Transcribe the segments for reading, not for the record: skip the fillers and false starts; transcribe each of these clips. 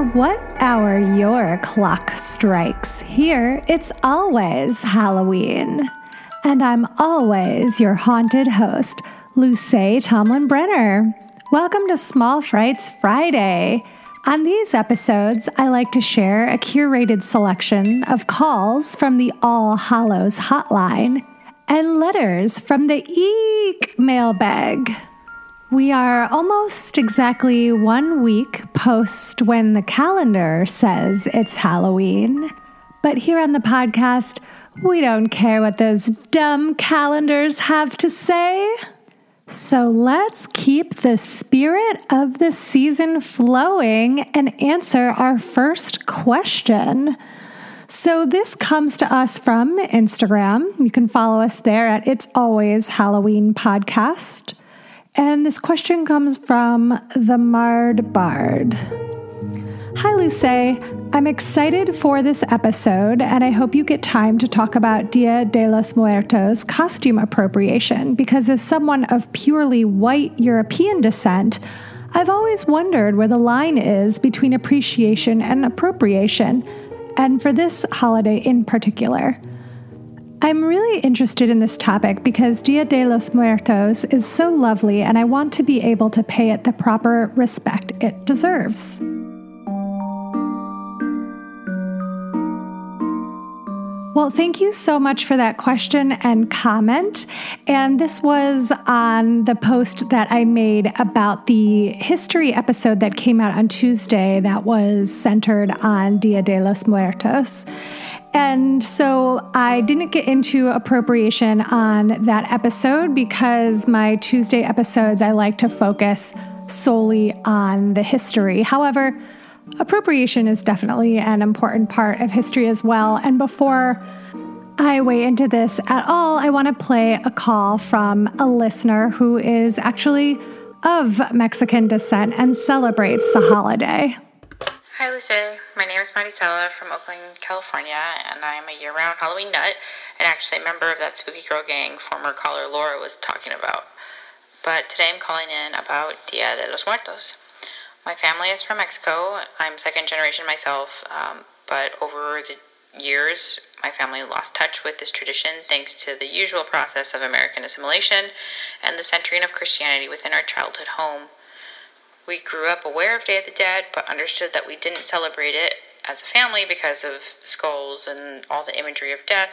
what hour your clock strikes, here it's always Halloween. And I'm always your haunted host, Luce Tomlin-Brenner. Welcome to Small Frights Friday. On these episodes, I like to share a curated selection of calls from the All Hallows hotline and letters from the Eek mailbag. We are almost exactly 1 week post when the calendar says it's Halloween. But here on the podcast, we don't care what those dumb calendars have to say. So let's keep the spirit of the season flowing and answer our first question. So this comes to us from Instagram. You can follow us there at It's Always Halloween Podcast. And this question comes from the Mard Bard. Hi, Luce. I'm excited for this episode, and I hope you get time to talk about Dia de los Muertos costume appropriation, because as someone of purely white European descent, I've always wondered where the line is between appreciation and appropriation, and for this holiday in particular. I'm really interested in this topic because Dia de los Muertos is so lovely, and I want to be able to pay it the proper respect it deserves. Well, thank you so much for that question and comment. And this was on the post that I made about the history episode that came out on Tuesday that was centered on Dia de los Muertos. And so I didn't get into appropriation on that episode because my Tuesday episodes, I like to focus solely on the history. However, appropriation is definitely an important part of history as well. And before I weigh into this at all, I want to play a call from a listener who is actually of Mexican descent and celebrates the holiday. Hi, Luce. My name is Maricela from Oakland, California, and I'm a year-round Halloween nut, and actually a member of that spooky girl gang former caller Laura was talking about. But today I'm calling in about Dia de los Muertos. My family is from Mexico. I'm second generation myself, but over the years, my family lost touch with this tradition thanks to the usual process of American assimilation and the centering of Christianity within our childhood home. We grew up aware of Day of the Dead, but understood that we didn't celebrate it as a family because of skulls and all the imagery of death.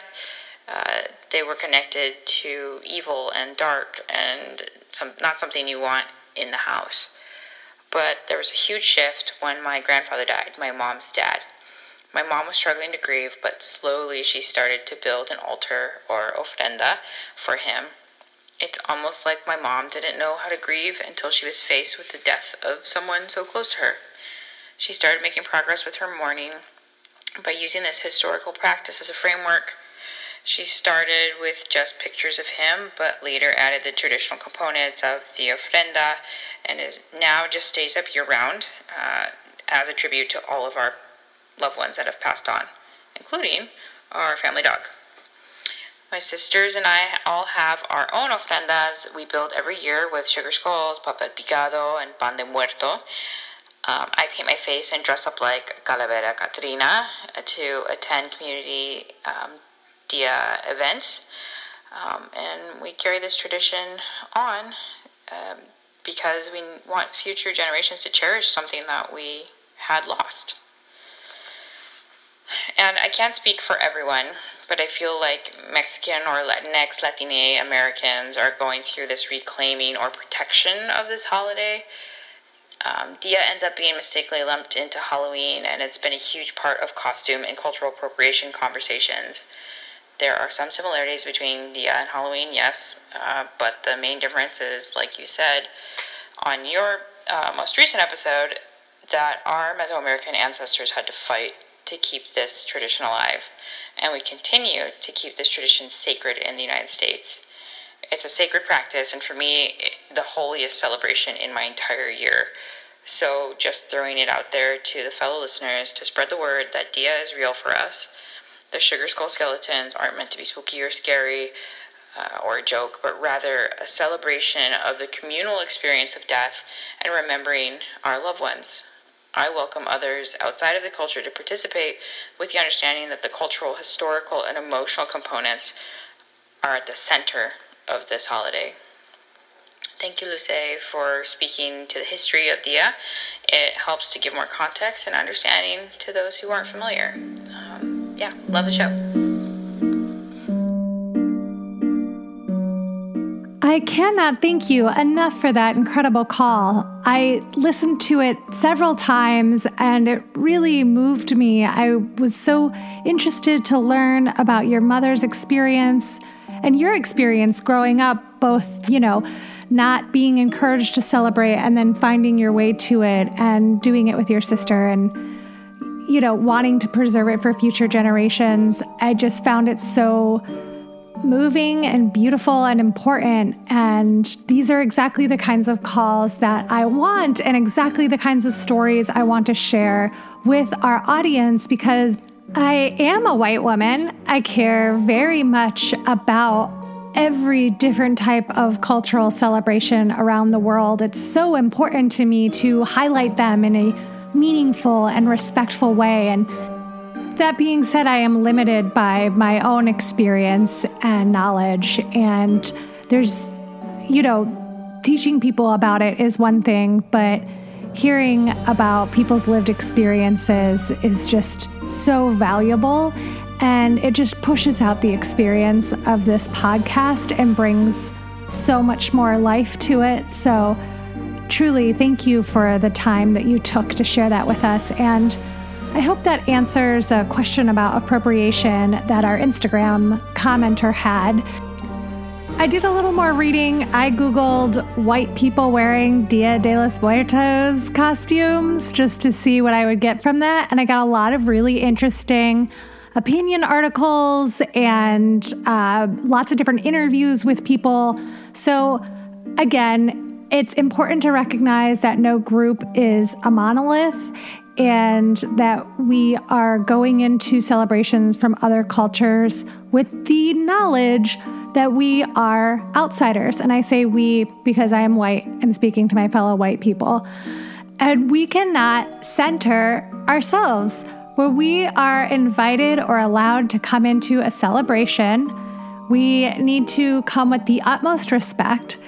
They were connected to evil and dark and not something you want in the house. But there was a huge shift when my grandfather died, my mom's dad. My mom was struggling to grieve, but slowly she started to build an altar or ofrenda for him. It's almost like my mom didn't know how to grieve until she was faced with the death of someone so close to her. She started making progress with her mourning by using this historical practice as a framework. She started with just pictures of him, but later added the traditional components of the ofrenda, and now just stays up year-round as a tribute to all of our loved ones that have passed on, including our family dog. My sisters and I all have our own ofrendas we build every year with sugar skulls, papel picado, and pan de muerto. I paint my face and dress up like Calavera Catrina to attend community Dia events. And we carry this tradition on because we want future generations to cherish something that we had lost. And I can't speak for everyone, but I feel like Mexican or Latinx, Latine Americans are going through this reclaiming or protection of this holiday. Dia ends up being mistakenly lumped into Halloween, and it's been a huge part of costume and cultural appropriation conversations. There are some similarities between Dia and Halloween, yes, but the main difference is, like you said, on your most recent episode, that our Mesoamerican ancestors had to fight to keep this tradition alive, and we continue to keep this tradition sacred in the United States. It's a sacred practice, and for me, the holiest celebration in my entire year. So just throwing it out there to the fellow listeners to spread the word that Dia is real for us. The sugar skull skeletons aren't meant to be spooky or scary or a joke, but rather a celebration of the communal experience of death and remembering our loved ones. I welcome others outside of the culture to participate with the understanding that the cultural, historical, and emotional components are at the center of this holiday. Thank you, Luce, for speaking to the history of Dia. It helps to give more context and understanding to those who aren't familiar. Love the show. I cannot thank you enough for that incredible call. I listened to it several times and it really moved me. I was so interested to learn about your mother's experience and your experience growing up, both, not being encouraged to celebrate and then finding your way to it and doing it with your sister and, wanting to preserve it for future generations. I just found it so moving and beautiful and important. And these are exactly the kinds of calls that I want and exactly the kinds of stories I want to share with our audience because I am a white woman. I care very much about every different type of cultural celebration around the world. It's so important to me to highlight them in a meaningful and respectful way. And that being said, I am limited by my own experience and knowledge. And there's, teaching people about it is one thing, but hearing about people's lived experiences is just so valuable. And it just pushes out the experience of this podcast and brings so much more life to it. So truly, thank you for the time that you took to share that with us. And I hope that answers a question about appropriation that our Instagram commenter had. I did a little more reading. I Googled white people wearing Dia de los Muertos costumes just to see what I would get from that. And I got a lot of really interesting opinion articles and lots of different interviews with people. So again, it's important to recognize that no group is a monolith and that we are going into celebrations from other cultures with the knowledge that we are outsiders. And I say we because I am white. I'm speaking to my fellow white people. And we cannot center ourselves. Where we are invited or allowed to come into a celebration, we need to come with the utmost respect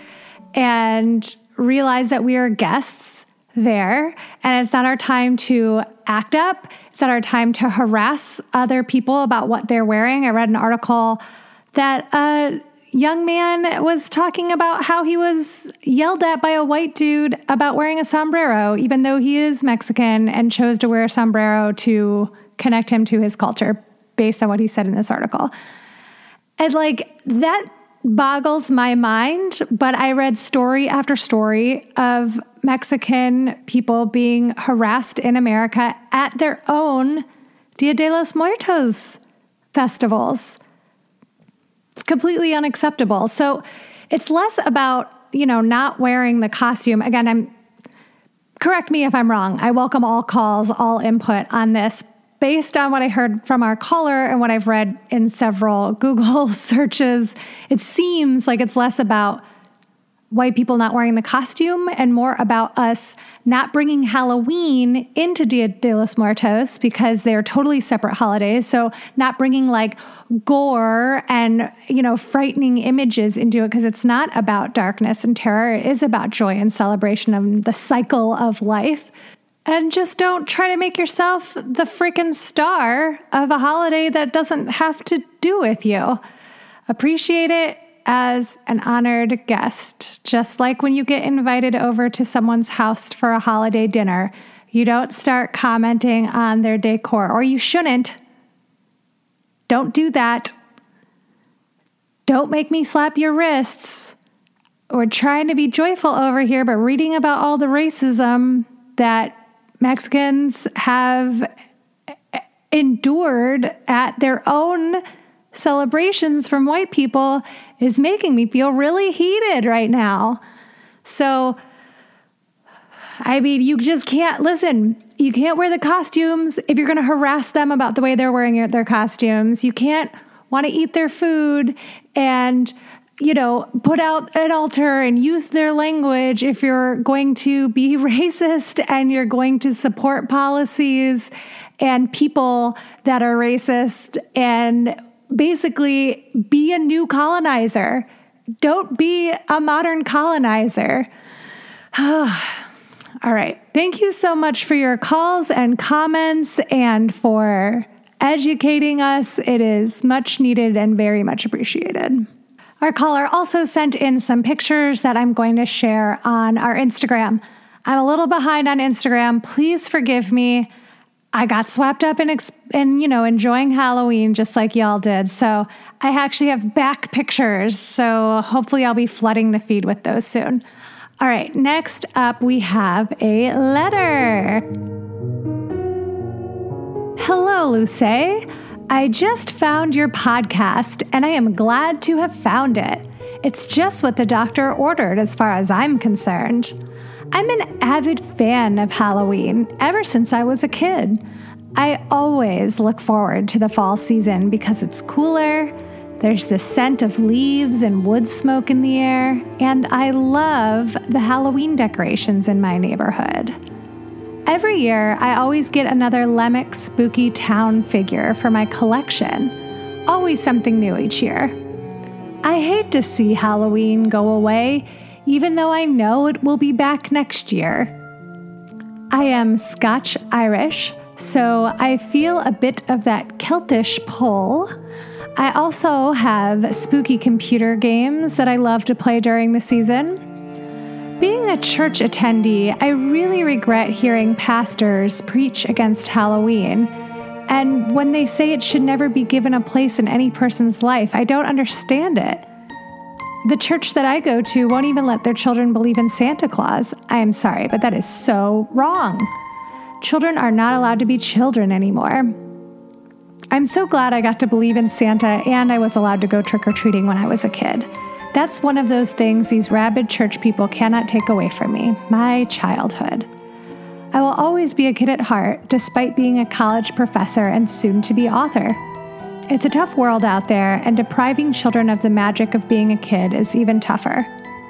and realize that we are guests there. And it's not our time to act up. It's not our time to harass other people about what they're wearing. I read an article that a young man was talking about how he was yelled at by a white dude about wearing a sombrero, even though he is Mexican, and chose to wear a sombrero to connect him to his culture based on what he said in this article. And that boggles my mind, but I read story after story of Mexican people being harassed in America at their own Dia de los Muertos festivals. It's completely unacceptable. So it's less about, not wearing the costume. Again, correct me if I'm wrong. I welcome all calls, all input on this. Based on what I heard from our caller and what I've read in several Google searches, it seems like it's less about white people not wearing the costume and more about us not bringing Halloween into Dia de los Muertos because they're totally separate holidays. So not bringing gore and, frightening images into it because it's not about darkness and terror. It is about joy and celebration of the cycle of life. And just don't try to make yourself the freaking star of a holiday that doesn't have to do with you. Appreciate it as an honored guest. Just like when you get invited over to someone's house for a holiday dinner, you don't start commenting on their decor, or you shouldn't. Don't do that. Don't make me slap your wrists. We're trying to be joyful over here, but reading about all the racism that Mexicans have endured at their own celebrations from white people is making me feel really heated right now. So, you just can't, you can't wear the costumes if you're going to harass them about the way they're wearing their costumes. You can't want to eat their food and put out an altar and use their language if you're going to be racist and you're going to support policies and people that are racist, and basically be a new colonizer. Don't be a modern colonizer. All right. Thank you so much for your calls and comments and for educating us. It is much needed and very much appreciated. Our caller also sent in some pictures that I'm going to share on our Instagram. I'm a little behind on Instagram. Please forgive me. I got swept up in enjoying Halloween just like y'all did. So I actually have back pictures. So hopefully I'll be flooding the feed with those soon. All right. Next up, we have a letter. Hello, Luce. I just found your podcast and I am glad to have found it. It's just what the doctor ordered as far as I'm concerned. I'm an avid fan of Halloween ever since I was a kid. I always look forward to the fall season because it's cooler, there's the scent of leaves and wood smoke in the air, and I love the Halloween decorations in my neighborhood. Every year, I always get another Lemmick Spooky Town figure for my collection. Always something new each year. I hate to see Halloween go away, even though I know it will be back next year. I am Scotch-Irish, so I feel a bit of that Celtish pull. I also have spooky computer games that I love to play during the season. Being a church attendee, I really regret hearing pastors preach against Halloween. And when they say it should never be given a place in any person's life, I don't understand it. The church that I go to won't even let their children believe in Santa Claus. I am sorry, but that is so wrong. Children are not allowed to be children anymore. I'm so glad I got to believe in Santa and I was allowed to go trick-or-treating when I was a kid. That's one of those things these rabid church people cannot take away from me, my childhood. I will always be a kid at heart, despite being a college professor and soon-to-be author. It's a tough world out there, and depriving children of the magic of being a kid is even tougher.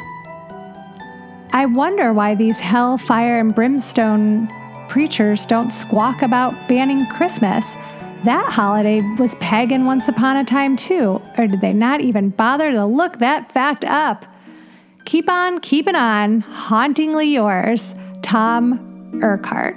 I wonder why these hell, fire, and brimstone preachers don't squawk about banning Christmas. That holiday was pagan once upon a time, too. Or did they not even bother to look that fact up? Keep on keeping on. Hauntingly yours, Tom Urquhart.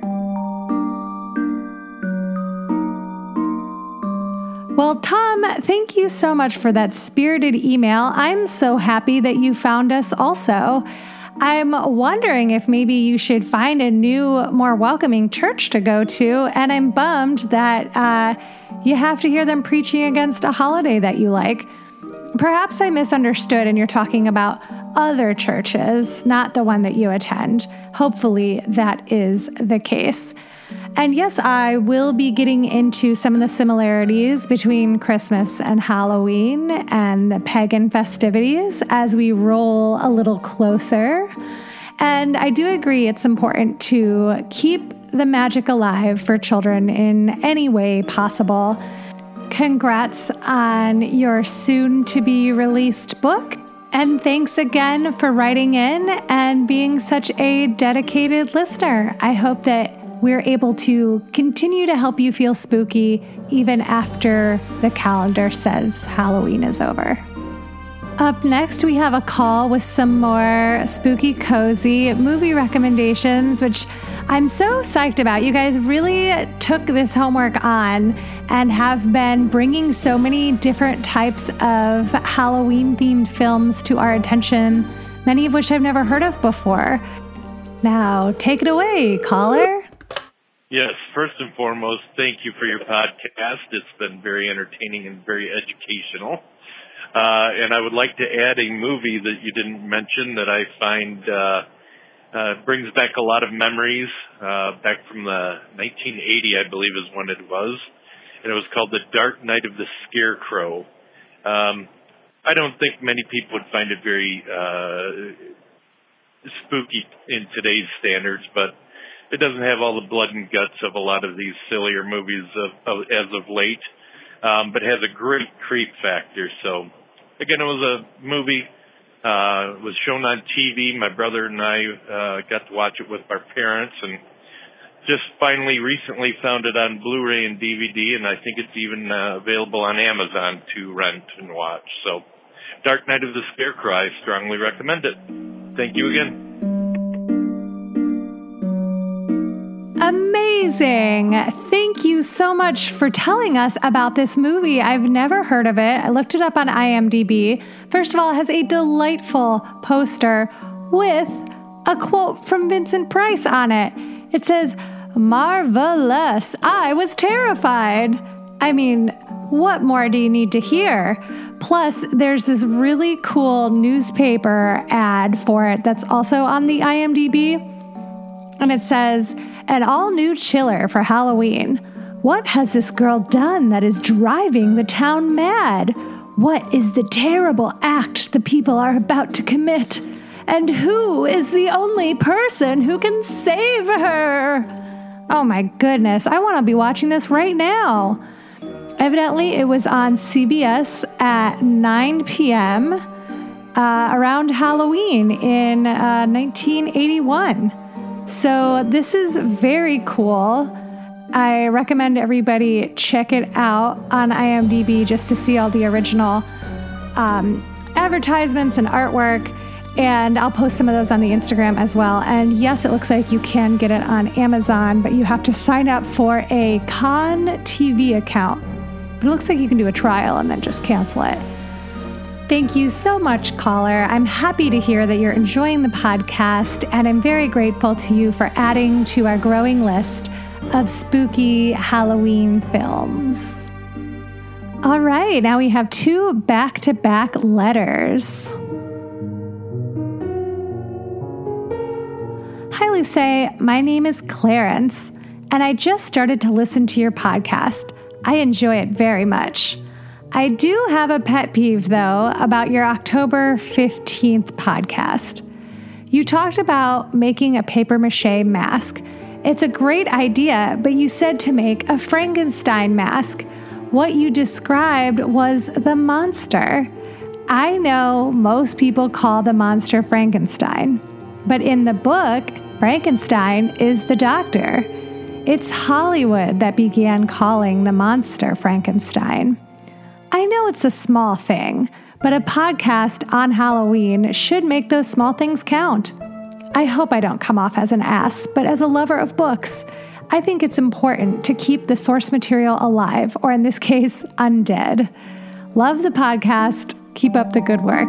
Well, Tom, thank you so much for that spirited email. I'm so happy that you found us also. I'm wondering if maybe you should find a new, more welcoming church to go to, and I'm bummed that you have to hear them preaching against a holiday that you like. Perhaps I misunderstood and you're talking about other churches, not the one that you attend. Hopefully that is the case. And yes, I will be getting into some of the similarities between Christmas and Halloween and the pagan festivities as we roll a little closer. And I do agree it's important to keep the magic alive for children in any way possible. Congrats on your soon-to-be-released book. And thanks again for writing in and being such a dedicated listener. I hope that we're able to continue to help you feel spooky even after the calendar says Halloween is over. Up next, we have a call with some more spooky, cozy movie recommendations, which I'm so psyched about. You guys really took this homework on and have been bringing so many different types of Halloween-themed films to our attention, many of which I've never heard of before. Now, take it away, caller. Yes, first and foremost, thank you for your podcast. It's been very entertaining and very educational. And I would like to add a movie that you didn't mention that I find brings back a lot of memories, back from the 1980, I believe is when it was. And it was called The Dark Night of the Scarecrow. I don't think many people would find it very spooky in today's standards, but it doesn't have all the blood and guts of a lot of these sillier movies as of late, but has a great creep factor. So again, it was a movie. It was shown on TV. My brother and I got to watch it with our parents, and just finally recently found it on Blu-ray and DVD, and I think it's even available on Amazon to rent and watch. So, Dark Night of the Scarecrow, I strongly recommend it. Thank you again. Amazing. Thank you so much for telling us about this movie. I've never heard of it. I looked it up on IMDb. First of all, it has a delightful poster with a quote from Vincent Price on it. It says, "Marvelous. I was terrified." I mean, what more do you need to hear? Plus, there's this really cool newspaper ad for it that's also on the IMDb. And it says, "An all-new chiller for Halloween. What has this girl done that is driving the town mad? What is the terrible act the people are about to commit? And who is the only person who can save her?" Oh my goodness, I want to be watching this right now. Evidently, it was on CBS at 9 p.m. Around Halloween in 1981. So this is very cool. I recommend everybody check it out on IMDb just to see all the original advertisements and artwork. And I'll post some of those on the Instagram as well. And yes, it looks like you can get it on Amazon, but you have to sign up for a Con TV account. But it looks like you can do a trial and then just cancel it. Thank you so much, caller. I'm happy to hear that you're enjoying the podcast, and I'm very grateful to you for adding to our growing list of spooky Halloween films. All right, now we have 2 back-to-back letters. Hi, Luce. My name is Clarence, and I just started to listen to your podcast. I enjoy it very much. I do have a pet peeve, though, about your October 15th podcast. You talked about making a papier-mâché mask. It's a great idea, but you said to make a Frankenstein mask. What you described was the monster. I know most people call the monster Frankenstein, but in the book, Frankenstein is the doctor. It's Hollywood that began calling the monster Frankenstein. I know it's a small thing, but a podcast on Halloween should make those small things count. I hope I don't come off as an ass, but as a lover of books, I think it's important to keep the source material alive, or in this case, undead. Love the podcast. Keep up the good work.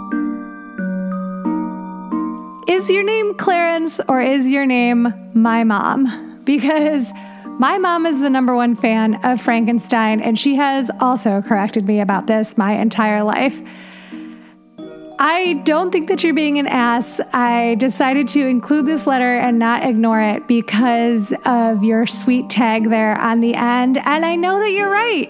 Is your name Clarence, or is your name my mom? Because my mom is the #1 fan of Frankenstein, and she has also corrected me about this my entire life. I don't think that you're being an ass. I decided to include this letter and not ignore it because of your sweet tag there on the end, and I know that you're right.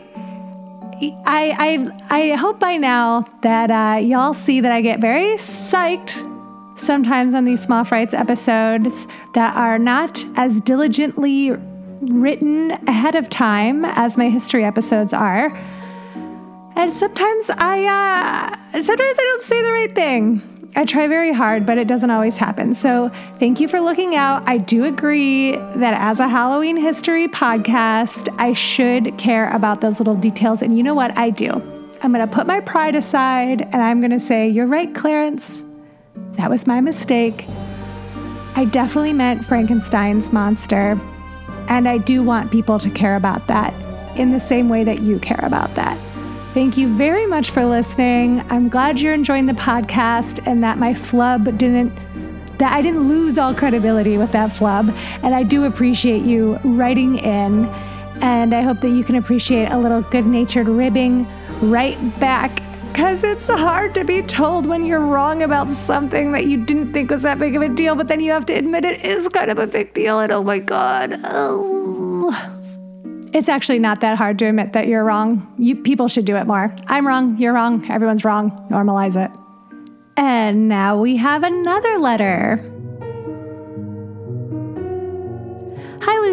I hope by now that y'all see that I get very psyched sometimes on these Small Frights episodes that are not as diligently written ahead of time as my history episodes are. And sometimes I don't say the right thing. I try very hard, but it doesn't always happen. So thank you for looking out. I do agree that as a Halloween history podcast, I should care about those little details. And you know what? I do. I'm going to put my pride aside and I'm going to say, you're right, Clarence. That was my mistake. I definitely meant Frankenstein's monster. And I do want people to care about that in the same way that you care about that. Thank you very much for listening. I'm glad you're enjoying the podcast and that my flub that I didn't lose all credibility with that flub. And I do appreciate you writing in. And I hope that you can appreciate a little good-natured ribbing right back, because it's hard to be told when you're wrong about something that you didn't think was that big of a deal, but then you have to admit it is kind of a big deal. And oh my God. Oh. It's actually not that hard to admit that you're wrong. People should do it more. I'm wrong. You're wrong. Everyone's wrong. Normalize it. And now we have another letter. Hi,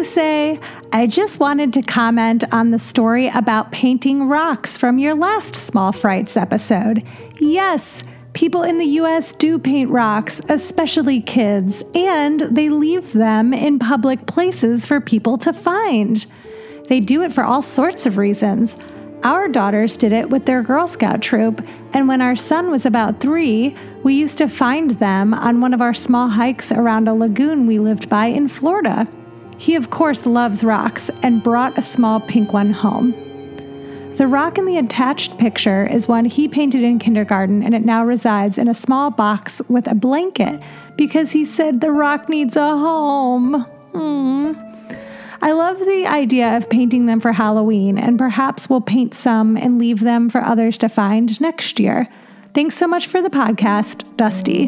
Luce. I just wanted to comment on the story about painting rocks from your last Small Frights episode. Yes, people in the U.S. do paint rocks, especially kids, and they leave them in public places for people to find. They do it for all sorts of reasons. Our daughters did it with their Girl Scout troop, and when our son was about 3, we used to find them on one of our small hikes around a lagoon we lived by in Florida. He, of course, loves rocks and brought a small pink one home. The rock in the attached picture is one he painted in kindergarten, and it now resides in a small box with a blanket because he said the rock needs a home. I love the idea of painting them for Halloween, and perhaps we'll paint some and leave them for others to find next year. Thanks so much for the podcast, Dusty.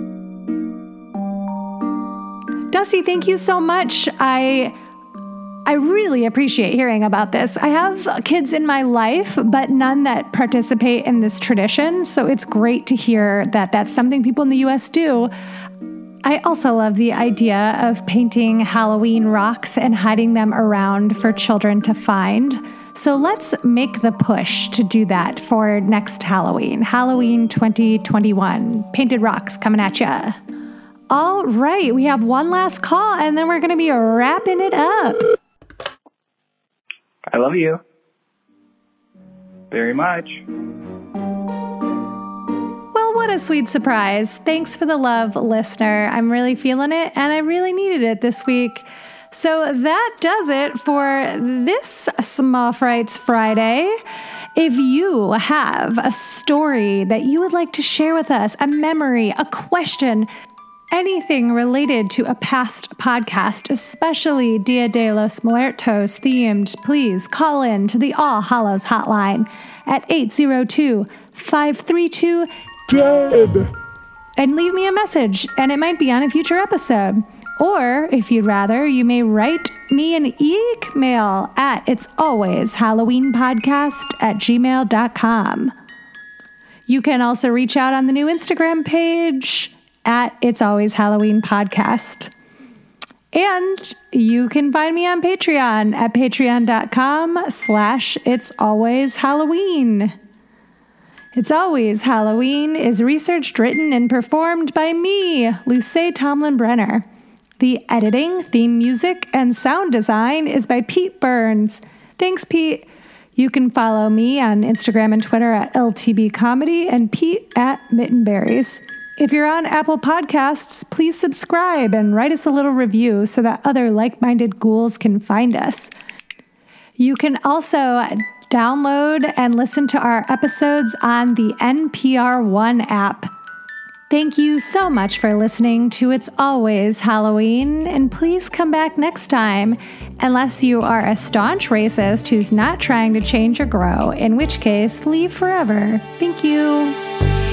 Dusty, thank you so much. I really appreciate hearing about this. I have kids in my life, but none that participate in this tradition, so it's great to hear that that's something people in the U.S. do. I also love the idea of painting Halloween rocks and hiding them around for children to find. So let's make the push to do that for next Halloween, Halloween 2021. Painted rocks coming at ya. All right, we have one last call, and then we're going to be wrapping it up. I love you very much. Well, what a sweet surprise. Thanks for the love, listener. I'm really feeling it, and I really needed it this week. So that does it for this Small Frights Friday. If you have a story that you would like to share with us, a memory, a question, anything related to a past podcast, especially Dia de los Muertos themed, please call in to the All Hallows hotline at 802-532-DEAD and leave me a message, and it might be on a future episode. Or, if you'd rather, you may write me an email at itsalwayshalloweenpodcast@gmail.com. You can also reach out on the new Instagram page at It's Always Halloween Podcast. And you can find me on Patreon at patreon.com/itsalwayshalloween. It's Always Halloween is researched, written, and performed by me, Luce Tomlin Brenner. The editing, theme music, and sound design is by Pete Burns. Thanks, Pete. You can follow me on Instagram and Twitter at LTB Comedy and Pete at Mittenberries. If you're on Apple Podcasts, please subscribe and write us a little review so that other like-minded ghouls can find us. You can also download and listen to our episodes on the NPR One app. Thank you so much for listening to It's Always Halloween, and please come back next time, unless you are a staunch racist who's not trying to change or grow, in which case, leave forever. Thank you.